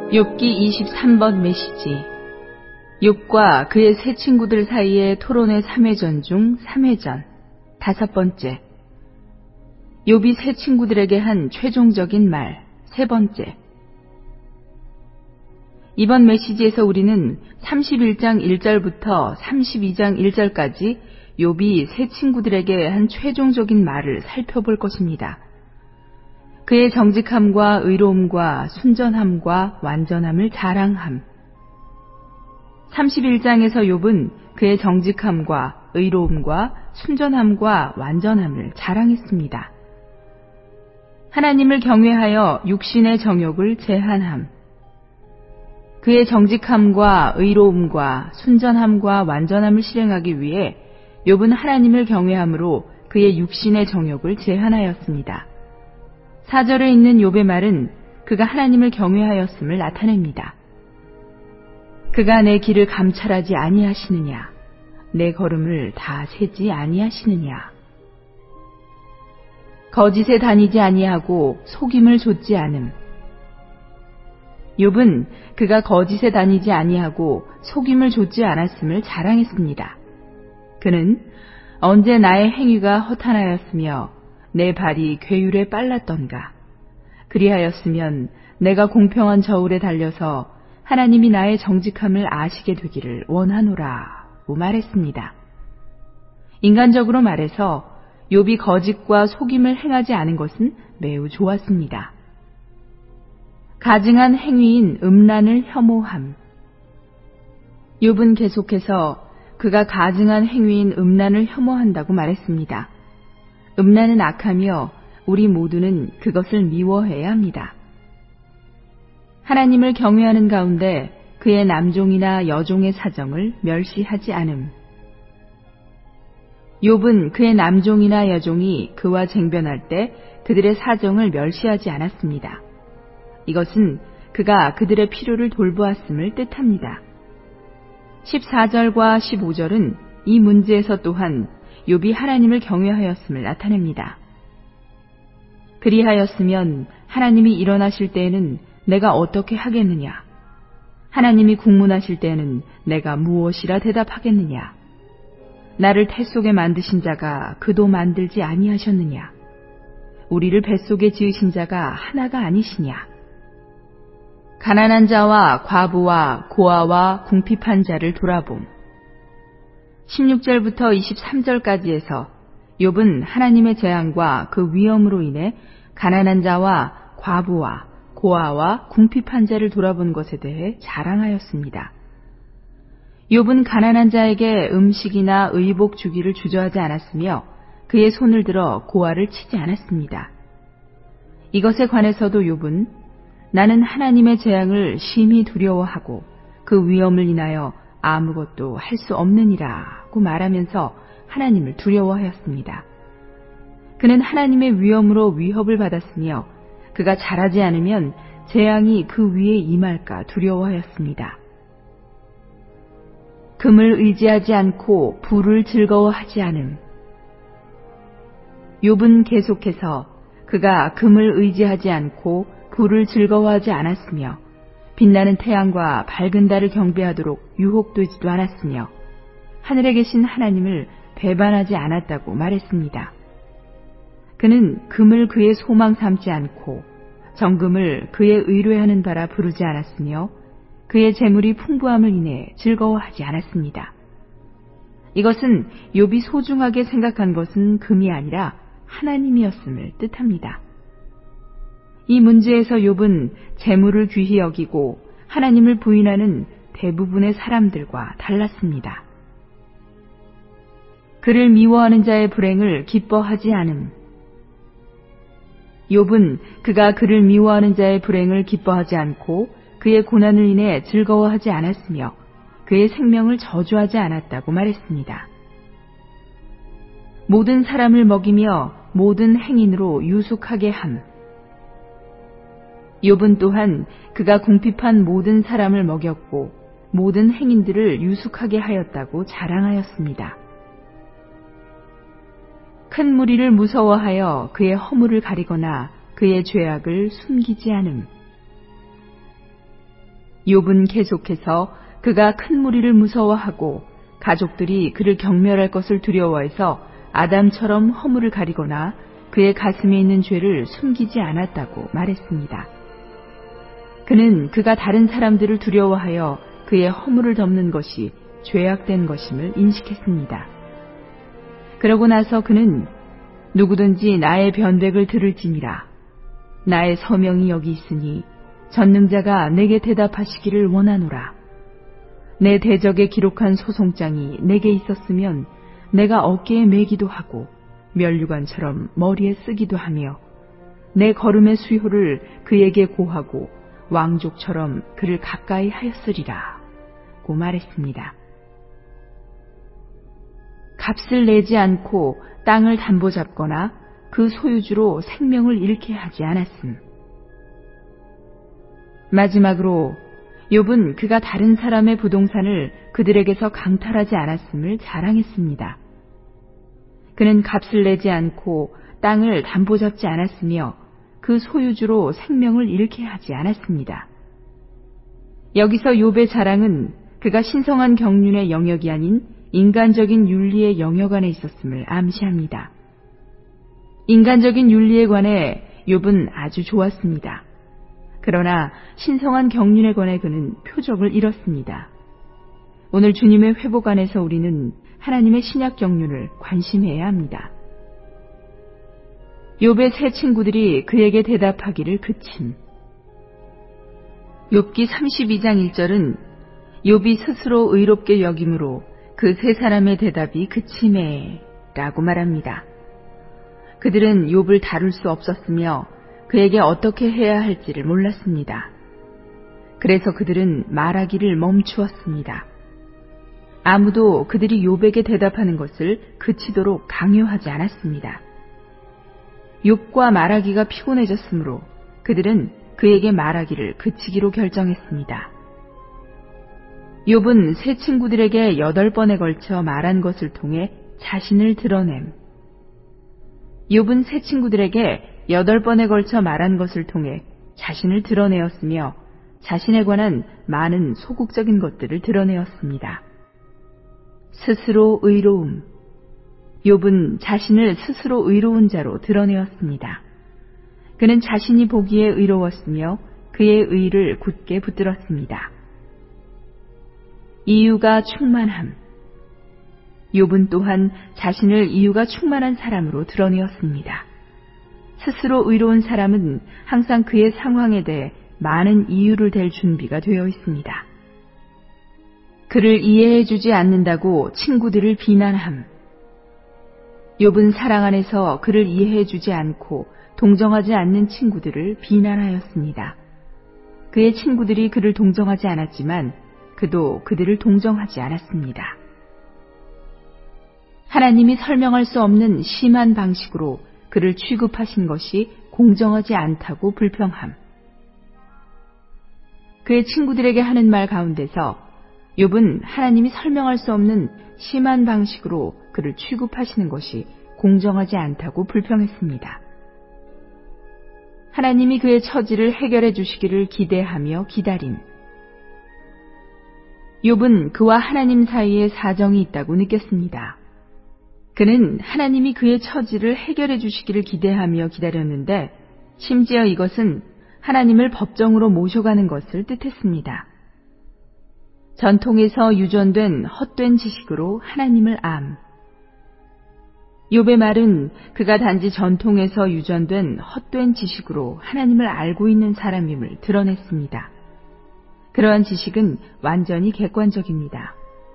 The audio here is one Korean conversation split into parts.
욥기 23번 메시지. 욥과 그의 세 친구들 사이의 토론의 3회전 중 3회전. 5번째. 욥이 세 친구들에게 한 최종적인 말. 3번째. 이번 메시지에서 우리는 31장 1절부터 32장 1절까지 욥이 세 친구들에게 한 최종적인 말을 살펴볼 것입니다. 그의 정직함과 의로움과 순전함과 완전함을 자랑함. 31장에서 욥은 그의 정직함과 의로움과 순전함과 완전함을 자랑했습니다. 하나님을 경외하여 육신의 정욕을 제한함. 그의 정직함과 의로움과 순전함과 완전함을 실행하기 위해 욥은 하나님을 경외함으로 그의 육신의 정욕을 제한하였습니다. 4절에 있는 욥의 말은 그가 하나님을 경외하였음을 나타냅니다. 그가 내 길을 감찰하지 아니하시느냐, 내 걸음을 다 세지 아니하시느냐. 거짓에 다니지 아니하고 속임을 좇지 않음. 욥은 그가 거짓에 다니지 아니하고 속임을 좇지 않았음을 자랑했습니다. 그는 언제 나의 행위가 허탄하였으며 내 발이 괴율에 빨랐던가. 그리하였으면 내가 공평한 저울에 달려서 하나님이 나의 정직함을 아시게 되기를 원하노라고 말했습니다. 인간적으로 말해서 욥이 거짓과 속임을 행하지 않은 것은 매우 좋았습니다. 가증한 행위인 음란을 혐오함. 욥은 계속해서 그가 가증한 행위인 음란을 혐오한다고 말했습니다. 음란은 악하며 우리 모두는 그것을 미워해야 합니다. 하나님을 경외하는 가운데 그의 남종이나 여종의 사정을 멸시하지 않음. 욥은 그의 남종이나 여종이 그와 쟁변할 때 그들의 사정을 멸시하지 않았습니다. 이것은 그가 그들의 필요를 돌보았음을 뜻합니다. 14절과 15절은 이 문제에서 또한 욥이 하나님을 경외하였음을 나타냅니다. 그리하였으면 하나님이 일어나실 때에는 내가 어떻게 하겠느냐? 하나님이 국문하실 때에는 내가 무엇이라 대답하겠느냐? 나를 태 속에 만드신 자가 그도 만들지 아니하셨느냐? 우리를 뱃속에 지으신 자가 하나가 아니시냐? 가난한 자와 과부와 고아와 궁핍한 자를 돌아봄. 16절부터 23절까지에서 욥은 하나님의 재앙과 그 위험으로 인해 가난한 자와 과부와 고아와 궁핍한 자를 돌아본 것에 대해 자랑하였습니다. 욥은 가난한 자에게 음식이나 의복 주기를 주저하지 않았으며 그의 손을 들어 고아를 치지 않았습니다. 이것에 관해서도 욥은 나는 하나님의 재앙을 심히 두려워하고 그 위험을 인하여 아무것도 할 수 없느니라고 말하면서 하나님을 두려워하였습니다. 그는 하나님의 위험으로 위협을 받았으며 그가 잘하지 않으면 재앙이 그 위에 임할까 두려워하였습니다. 금을 의지하지 않고 불을 즐거워하지 않음. 욥은 계속해서 그가 금을 의지하지 않고 불을 즐거워하지 않았으며 빛나는 태양과 밝은 달을 경배하도록 유혹되지도 않았으며 하늘에 계신 하나님을 배반하지 않았다고 말했습니다. 그는 금을 그의 소망 삼지 않고 정금을 그의 의뢰하는 바라 부르지 않았으며 그의 재물이 풍부함을 인해 즐거워하지 않았습니다. 이것은 욥이 소중하게 생각한 것은 금이 아니라 하나님이었음을 뜻합니다. 이 문제에서 욥은 재물을 귀히 여기고 하나님을 부인하는 대부분의 사람들과 달랐습니다. 그를 미워하는 자의 불행을 기뻐하지 않음. 욥은 그가 그를 미워하는 자의 불행을 기뻐하지 않고 그의 고난을 인해 즐거워하지 않았으며 그의 생명을 저주하지 않았다고 말했습니다. 모든 사람을 먹이며 모든 행인으로 유숙하게 함. 욥은 또한 그가 궁핍한 모든 사람을 먹였고 모든 행인들을 유숙하게 하였다고 자랑하였습니다. 큰 무리를 무서워하여 그의 허물을 가리거나 그의 죄악을 숨기지 않음. 욥은 계속해서 그가 큰 무리를 무서워하고 가족들이 그를 경멸할 것을 두려워해서 아담처럼 허물을 가리거나 그의 가슴에 있는 죄를 숨기지 않았다고 말했습니다. 그는 그가 다른 사람들을 두려워하여 그의 허물을 덮는 것이 죄악된 것임을 인식했습니다. 그러고 나서 그는 누구든지 나의 변백을 들을지니라. 나의 서명이 여기 있으니 전능자가 내게 대답하시기를 원하노라. 내 대적에 기록한 소송장이 내게 있었으면 내가 어깨에 매기도 하고 면류관처럼 머리에 쓰기도 하며 내 걸음의 수효를 그에게 고하고 왕족처럼 그를 가까이 하였으리라 고 말했습니다. 값을 내지 않고 땅을 담보 잡거나 그 소유주로 생명을 잃게 하지 않았음. 마지막으로 욥은 그가 다른 사람의 부동산을 그들에게서 강탈하지 않았음을 자랑했습니다. 그는 값을 내지 않고 땅을 담보 잡지 않았으며 그 소유주로 생명을 잃게 하지 않았습니다. 여기서 욥의 자랑은 그가 신성한 경륜의 영역이 아닌 인간적인 윤리의 영역 안에 있었음을 암시합니다. 인간적인 윤리에 관해 욥은 아주 좋았습니다. 그러나 신성한 경륜에 관해 그는 표적을 잃었습니다. 오늘 주님의 회복 안에서 우리는 하나님의 신약 경륜을 관심해야 합니다. 욥의 세 친구들이 그에게 대답하기를 그침. 욥기 32장 1절은 욥이 스스로 의롭게 여김으로 그 세 사람의 대답이 그침에 라고 말합니다. 그들은 욥을 다룰 수 없었으며 그에게 어떻게 해야 할지를 몰랐습니다. 그래서 그들은 말하기를 멈추었습니다. 아무도 그들이 욥에게 대답하는 것을 그치도록 강요하지 않았습니다. 욥과 말하기가 피곤해졌으므로 그들은 그에게 말하기를 그치기로 결정했습니다. 욥은 세 친구들에게 8번에 걸쳐 말한 것을 통해 자신을 드러냄. 욥은 세 친구들에게 8번에 걸쳐 말한 것을 통해 자신을 드러내었으며 자신에 관한 많은 소극적인 것들을 드러내었습니다. 스스로 의로움. 욥은 자신을 스스로 의로운 자로 드러내었습니다. 그는 자신이 보기에 의로웠으며 그의 의를 굳게 붙들었습니다. 이유가 충만함. 욥은 또한 자신을 이유가 충만한 사람으로 드러내었습니다. 스스로 의로운 사람은 항상 그의 상황에 대해 많은 이유를 댈 준비가 되어 있습니다. 그를 이해해주지 않는다고 친구들을 비난함. 욥은 사랑 안에서 그를 이해해주지 않고 동정하지 않는 친구들을 비난하였습니다. 그의 친구들이 그를 동정하지 않았지만 그도 그들을 동정하지 않았습니다. 하나님이 설명할 수 없는 심한 방식으로 그를 취급하신 것이 공정하지 않다고 불평함. 그의 친구들에게 하는 말 가운데서 욥은 하나님이 설명할 수 없는 심한 방식으로 그를 취급하시는 것이 공정하지 않다고 불평했습니다. 하나님이 그의 처지를 해결해 주시기를 기대하며 기다림. 욥은 그와 하나님 사이에 사정이 있다고 느꼈습니다. 그는 하나님이 그의 처지를 해결해 주시기를 기대하며 기다렸는데 심지어 이것은 하나님을 법정으로 모셔가는 것을 뜻했습니다. 전통에서 유전된 헛된 지식으로 하나님을 암. 욥의 말은 그가 단지 전통에서 유전된 헛된 지식으로 하나님을 알고 있는 사람임을 드러냈습니다. 그러한 지식은 완전히 객관적입니다.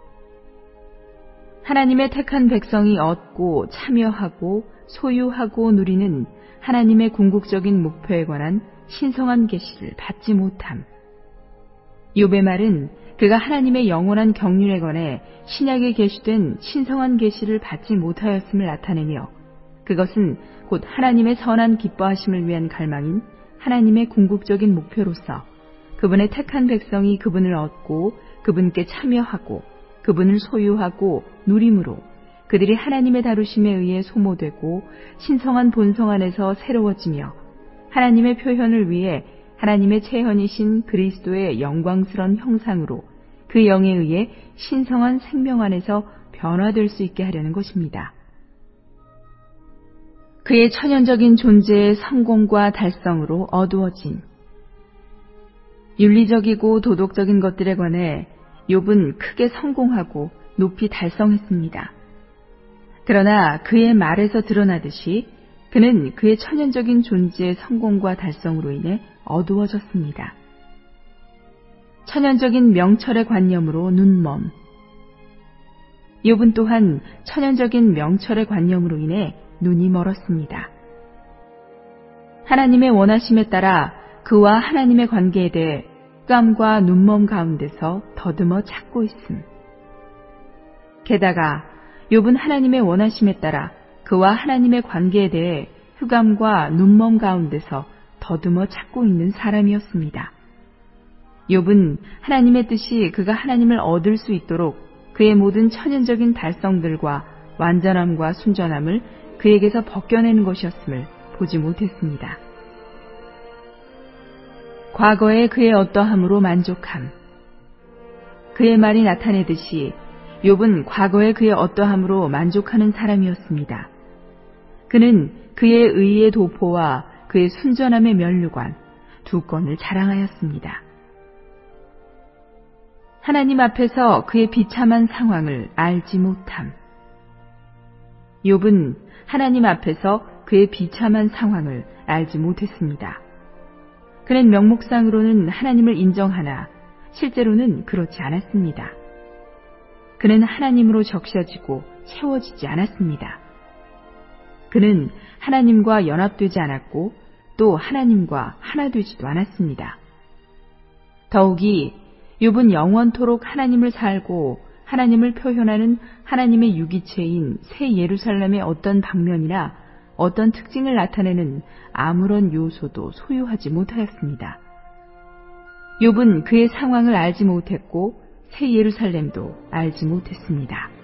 하나님의 택한 백성이 얻고 참여하고 소유하고 누리는 하나님의 궁극적인 목표에 관한 신성한 계시를 받지 못함. 욥의 말은 그가 하나님의 영원한 경륜에 관해 신약에 계시된 신성한 계시를 받지 못하였음을 나타내며 그것은 곧 하나님의 선한 기뻐하심을 위한 갈망인 하나님의 궁극적인 목표로서 그분의 택한 백성이 그분을 얻고 그분께 참여하고 그분을 소유하고 누림으로 그들이 하나님의 다루심에 의해 소모되고 신성한 본성 안에서 새로워지며 하나님의 표현을 위해 하나님의 체현이신 그리스도의 영광스러운 형상으로 그 영에 의해 신성한 생명 안에서 변화될 수 있게 하려는 것입니다. 그의 천연적인 존재의 성공과 달성으로 어두워진 윤리적이고 도덕적인 것들에 관해 욥은 크게 성공하고 높이 달성했습니다. 그러나 그의 말에서 드러나듯이 그는 그의 천연적인 존재의 성공과 달성으로 인해 어두워졌습니다. 천연적인 명철의 관념으로 눈먼 욥은 또한 천연적인 명철의 관념으로 인해 눈이 멀었습니다. 하나님의 원하심에 따라 그와 하나님의 관계에 대해 흑암과 눈먼 가운데서 더듬어 찾고 있음. 게다가 욥은 하나님의 원하심에 따라 그와 하나님의 관계에 대해 흑암과 눈먼 가운데서 더듬어 찾고 있는 사람이었습니다. 욥은 하나님의 뜻이 그가 하나님을 얻을 수 있도록 그의 모든 천연적인 달성들과 완전함과 순전함을 그에게서 벗겨내는 것이었음을 보지 못했습니다. 과거의 그의 어떠함으로 만족함. 그의 말이 나타내듯이 욥은 과거의 그의 어떠함으로 만족하는 사람이었습니다. 그는 그의 의의 도포와 그의 순전함의 면류관 두 건을 자랑하였습니다. 하나님 앞에서 그의 비참한 상황을 알지 못함. 욥은 하나님 앞에서 그의 비참한 상황을 알지 못했습니다. 그는 명목상으로는 하나님을 인정하나 실제로는 그렇지 않았습니다. 그는 하나님으로 적셔지고 채워지지 않았습니다. 그는 하나님과 연합되지 않았고 또 하나님과 하나 되지도 않았습니다. 더욱이 욥은 영원토록 하나님을 살고 하나님을 표현하는 하나님의 유기체인 새 예루살렘의 어떤 방면이나 어떤 특징을 나타내는 아무런 요소도 소유하지 못하였습니다. 욥은 그의 상황을 알지 못했고 새 예루살렘도 알지 못했습니다.